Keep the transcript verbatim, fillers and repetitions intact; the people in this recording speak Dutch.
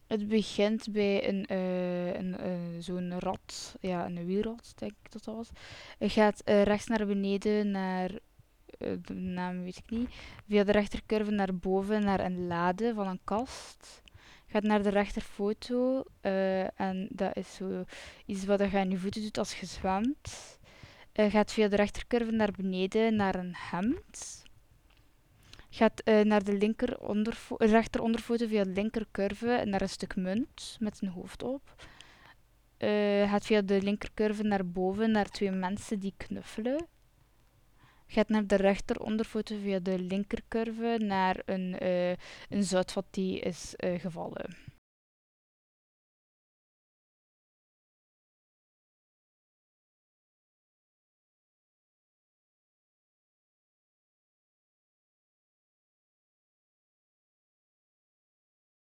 Het begint bij een, eh, een, eh, zo'n rat, ja, een wielrat, denk ik dat dat was. Je gaat eh, rechts naar beneden naar, eh, de naam weet ik niet, via de rechtercurve naar boven naar een lade van een kast. Je gaat naar de rechterfoto eh, en dat is zo iets wat je aan je voeten doet als je zwemt. Je gaat via de rechtercurve naar beneden naar een hemd. Gaat eh, naar de linker onderfo- rechter onderfoto via de linkercurve naar een stuk munt met een hoofd op. Eh, gaat via de linkercurve naar boven naar twee mensen die knuffelen. Gaat naar de rechter onderfoto via de linkercurve naar een, eh, een zoutvat die is eh, gevallen.